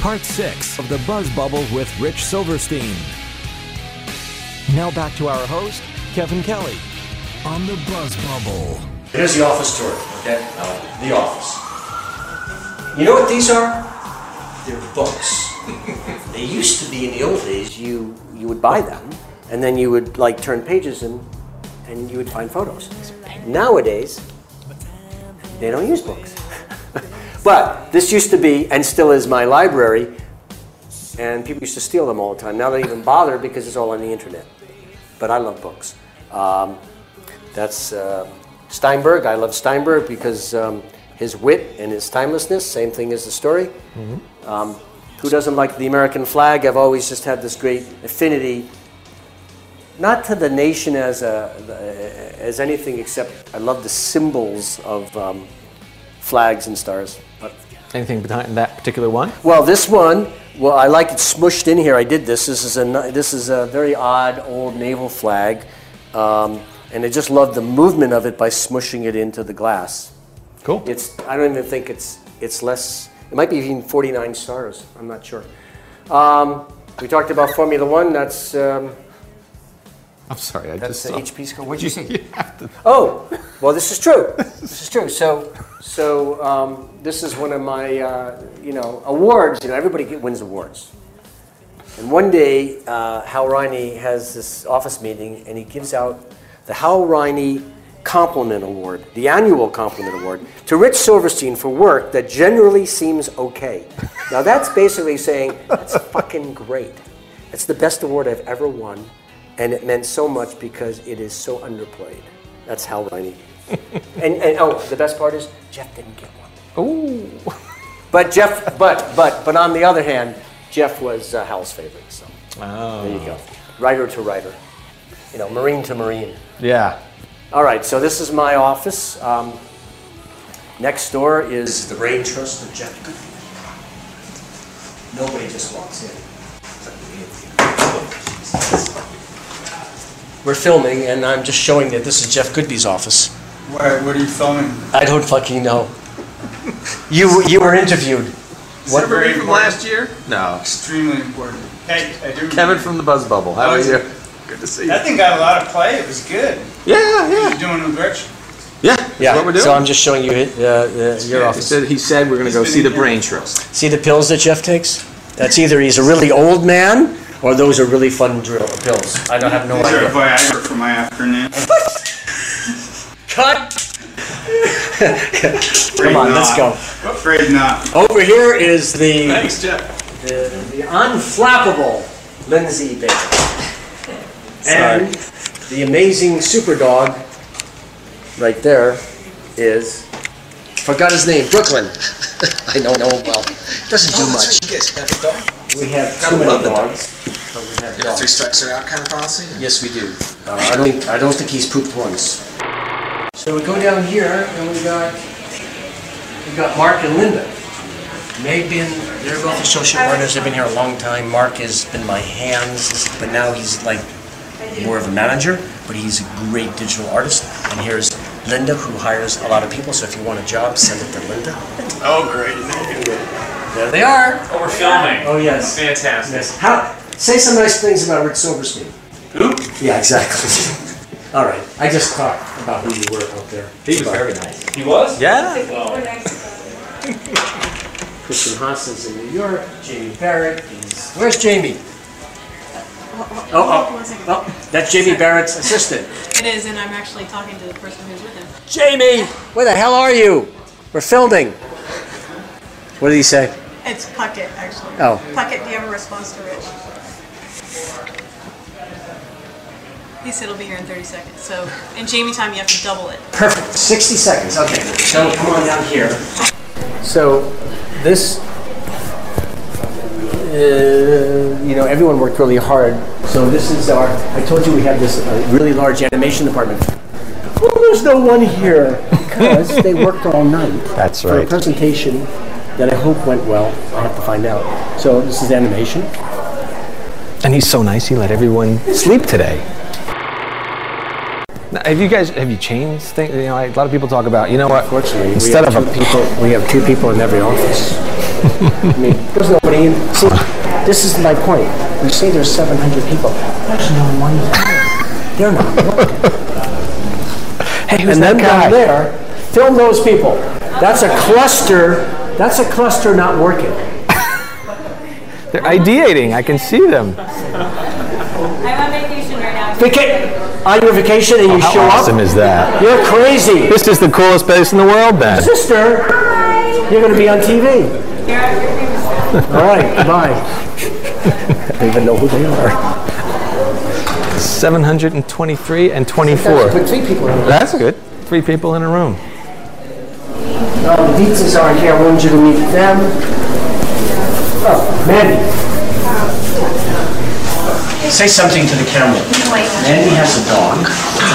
Part 6 of The Buzz Bubble with Rich Silverstein. Now back to our host, Kevin Kelly, on The Buzz Bubble. Here's the office tour, okay? The office. You know what these are? They're books. They used to be in the old days, you would buy them, and then you would like turn pages and you would find photos. Nowadays, they don't use books. But this used to be, and still is, my library, and people used to steal them all the time. Now they don't even bother because it's all on the internet. But I love books. That's Steinberg. I love Steinberg because his wit and his timelessness, same thing as the story. Mm-hmm. Who doesn't like the American flag? I've always just had this great affinity, not to the nation as anything except I love the symbols of flags and stars. But anything behind that particular one? Well, this one, I like it smushed in here. I did this. This is a very odd old naval flag, and I just love the movement of it by smushing it into the glass. Cool. I don't even think it's less. It might be even 49 stars. I'm not sure. We talked about Formula One. That's. I'm sorry. That's the HP score. What did you say? To... Oh, well, this is true. This is true. So this is one of my awards. Everybody wins awards. And one day, Hal Riney has this office meeting, and he gives out the Hal Riney Compliment Award, the annual Compliment Award, to Rich Silverstein for work that generally seems okay. Now that's basically saying, that's fucking great. It's the best award I've ever won, and it meant so much because it is so underplayed. That's Hal Riney. and the best part is, Jeff didn't get one. Ooh. But on the other hand, Jeff was Hal's favorite, so there you go. Writer to writer. Marine to Marine. Yeah. All right, so this is my office. Next door is the Brain Trust of Jeff Goodby. Nobody just walks in. We're filming, and I'm just showing that this is Jeff Goodby's office. What are you filming? I don't fucking know. You were interviewed. What were you from last year? No. Extremely important. Hey, I do. Kevin from the Buzz Bubble. How are you? Good to see you. That thing got a lot of play. It was good. Yeah. You doing with Rich? Yeah. That's what we're doing. So I'm just showing you your office. He said we're going to go see the Brain Trust. See the pills that Jeff takes? That's either he's a really old man or those are really fun pills. I don't have no idea. These are Viagra for my afternoon. Cut! Come on, let's go. Afraid not. Over here is the Thanks, Jeff. the unflappable Lindsay Baker. And the amazing super dog right there is, forgot his name, Brooklyn. I don't know him well. Doesn't do much. We have too many dogs. But we have dogs. 3 strikes are out kind of policy? Yes, we do. I don't think he's pooped once. So we go down here and we got Mark and Linda. They're both associate partners. They've been here a long time. Mark has been my hands, but now he's like more of a manager, but he's a great digital artist. And here's Linda, who hires a lot of people, so if you want a job, send it to Linda. Oh, great. There they are. Oh, we're filming. Oh, yes. Fantastic. Yes. Say some nice things about Rich Silverstein. Who? Yeah, exactly. All right. I just talked about who you were out there. He was very nice. He was? Yeah. Christian Haas is in New York. Jamie Barrett is... Where's Jamie? Oh, that's Jamie Barrett's assistant. It is, and I'm actually talking to the person who's with him. Jamie! Where the hell are you? We're filming. What did he say? It's Puckett, actually. Oh. Puckett, do you have a response to Rich? He said he'll be here in 30 seconds. So, in Jamie time, you have to double it. Perfect. 60 seconds. Okay. So, come on down here. So, this... everyone worked really hard. So this is I told you we have this really large animation department. Well, there's no one here because they worked all night. That's for a presentation that I hope went well. I have to find out. So this is animation. And he's so nice, he let everyone sleep today. Now, have you changed things? You know, a lot of people talk about, you know what? Fortunately, instead of we have 2 people in every office. I mean, there's nobody in. See, this is my point. We say there's 700 people. There's no one there. They're not working. Hey, who's And that then guy? down there, film those people. That's a cluster. That's a cluster not working. They're ideating. I can see them. I'm on vacation right now. On your vacation and you How show awesome up. is that? You're crazy. This is the coolest place in the world, then. Sister, you're going to be on TV. You're famous. All right, goodbye. I don't even know who they are. 723 and 24. Put 3 people in there. That's good. 3 people in a room. No, the Dietzes aren't here. I wanted you to meet them. Oh, Mandy. Say something to the camera. Mandy has a dog.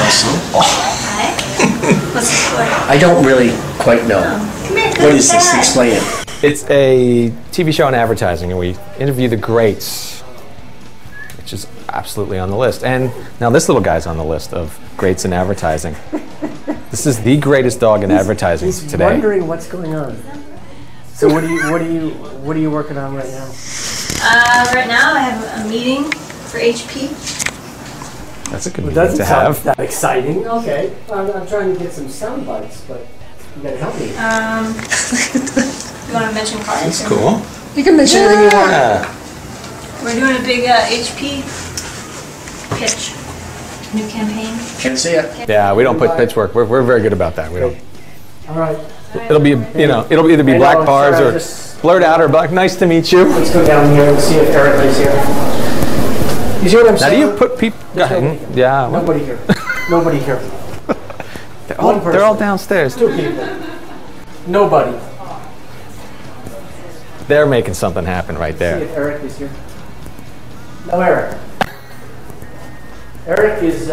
What's the score? I don't really quite know. Come here, What is this? Explain it. It's a TV show and advertising, and we interview the greats, which is absolutely on the list. And now this little guy's on the list of greats in advertising. This is the greatest dog in advertising He's today. wondering what's going on. So what are you working on right now? Right now I have a meeting for HP. That's a good Well, meeting doesn't to sound have. that exciting. Okay, I'm trying to get some sound bites, but you gotta help me. You want to mention clients? That's cool. You can mention anything you want. Yeah. We're doing a big HP pitch. New campaign. Can't see it. Yeah, we don't put pitch work. We're very good about that. We don't. All right, It'll be, it'll either be I black know, bars sorry, or just- blurred out or black. Nice to meet you. let's go down here and see if Eric is here. You see what I'm Now, do saying? you put people? Yeah. well, Nobody here. Nobody here. They're One all person. downstairs. 2 people. Nobody. They're making something happen right See there. if Eric is here. No, Eric. Eric is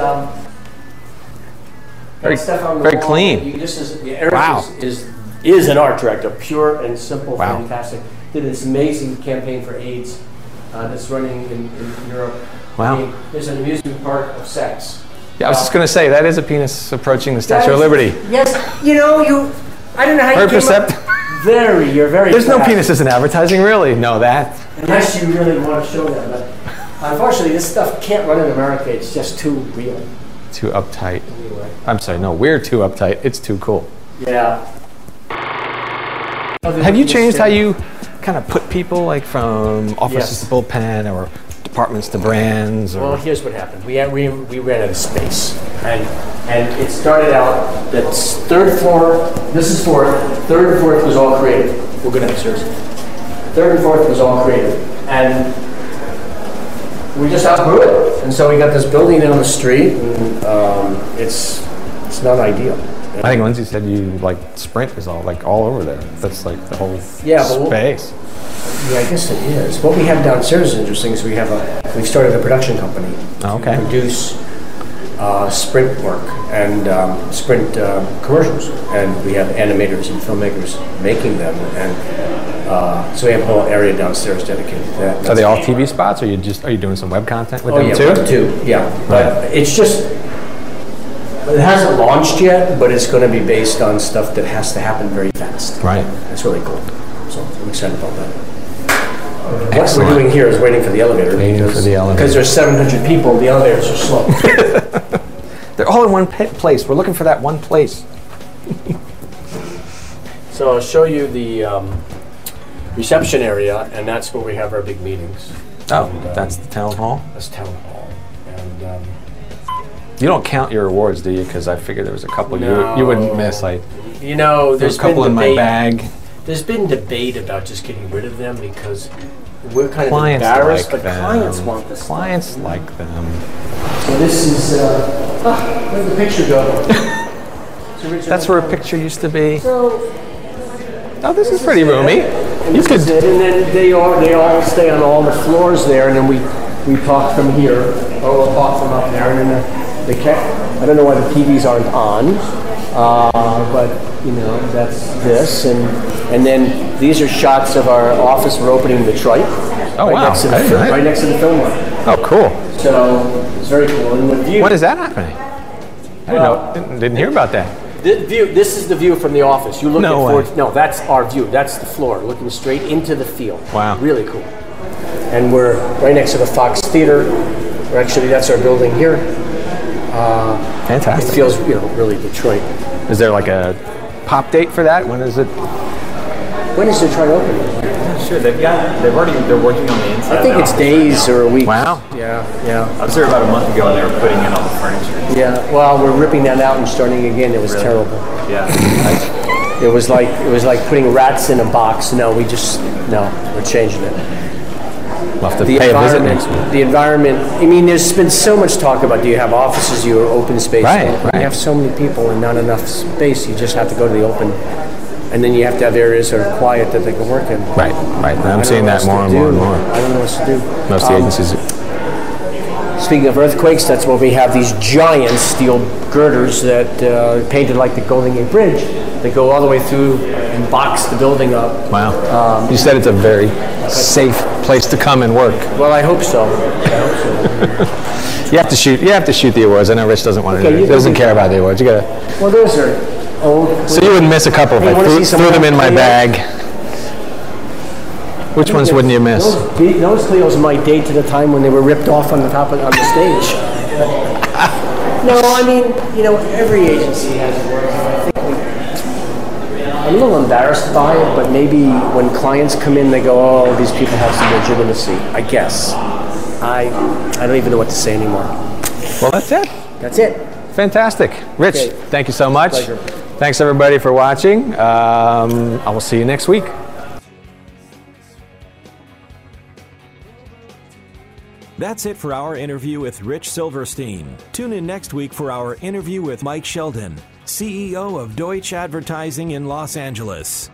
Very- stuff on the very wall. clean. Eric Wow. is an art director, pure and simple, Wow. fantastic. Did this amazing campaign for AIDS that's running in Europe. Wow. I mean, there's an amusement park of sex. Yeah, I was just going to say, that is a penis approaching the Statue of Liberty. Yes, I don't know how you Very came perceptive. up. You're very There's no fast. penises in advertising, really. No, that. Unless you really want to show them. But unfortunately, this stuff can't run in America. It's just too real. Too uptight. Anyway. I'm sorry, no, we're too uptight. It's too cool. Yeah. Have you changed how you kind of put people, like from offices Yes. to bullpen or departments to brands? Or Well, here's what happened. We ran out of space, and it started out that 3rd floor. This is 4th. 3rd and 4th was all creative. We're good upstairs. 3rd and 4th was all creative, and we just outgrew it. And so we got this building down the street, and it's not ideal. I think Lindsay said you like Sprint is all over there. That's like the whole Yeah, but space. Yeah, I guess it is. What we have downstairs is interesting. Is we've started a production company Okay. to produce Sprint work and Sprint commercials, and we have animators and filmmakers making them, and so we have a whole area downstairs dedicated to that. Are they all TV spots, or are you doing some web content with Oh them yeah, too? web too. Yeah, but it's just. It hasn't launched yet, but it's going to be based on stuff that has to happen very fast. Right. It's really cool. So I'm excited about that. What Excellent. we're doing here is waiting for the elevator. Waiting for the elevator. Because there's 700 people, the elevators are slow. They're all in one place. We're looking for that one place. So I'll show you the reception area, and that's where we have our big meetings. Oh, that's the town hall. That's town hall. And You don't count your awards, do you? Because I figured there was a couple No. you wouldn't miss. Like there's there's a couple been in my debate. bag. There's been debate about just getting rid of them because we're kind Clients of embarrassed, like but them. clients want this. Clients like them. So this is where'd the picture go? That's where a picture used to be. So Oh, this is pretty roomy. and this is it, and then they all stay on all the floors there, and then we talk from here, or we'll talk from up there, and then the I don't know why the TVs aren't on, but that's this, and then these are shots of our office. We're opening Detroit. Oh, wow. Next to the, Okay, right next to the film line. Oh, cool. So it's very cool. And with you, When is that happening? Didn't hear about that. This is the view from the office. You look No at way. Ford. No, that's our view. That's the floor, looking straight into the field. Wow. Really cool. And we're right next to the Fox Theater. Or actually, that's our building here. It Fantastic. feels, really Detroit. Is there like a pop date for that? When is it? When is Detroit opening? Sure, they're working on the inside. I think of the it's office days right now. or a week. Wow. Yeah. I was there about a month ago and they were putting in all the furniture. Yeah. Well, we're ripping that out and starting again. It was terrible. Yeah. It was like putting rats in a box. No, we're changing it. We'll have to The pay a visit environment, next week. the environment. I mean, there's been so much talk about do you have offices, you have open space. Right, When right. you have so many people and not enough space, you just have to go to the open. And then you have to have areas that are quiet that they can work in. Right. I I'm don't seeing know that what more else and to more and do. more. I don't know what to do. Most of the agencies. Speaking of earthquakes, that's where we have these giant steel girders that painted like the Golden Gate Bridge. They go all the way through and box the building up. Wow. You said it's a very safe place to come and work. Well, I hope so. You have to shoot. You have to shoot the awards. I know Rich doesn't want to. Okay, He you doesn't can- care about the awards. You gotta. Well, those are old. So you wouldn't miss a couple if Hey, I wanna see some threw them in my Clio? bag. Which ones wouldn't you miss? Those Clios might date to the time when they were ripped off on the stage. No, I mean, every agency has it working. I think I'm a little embarrassed by it, but maybe when clients come in, they go, "Oh, these people have some legitimacy." I guess. I don't even know what to say anymore. Well, that's it. That's it. Fantastic. Rich, Okay. thank you so much. Pleasure. Thanks everybody for watching. I will see you next week. That's it for our interview with Rich Silverstein. Tune in next week for our interview with Mike Sheldon, CEO of Deutsch Advertising in Los Angeles.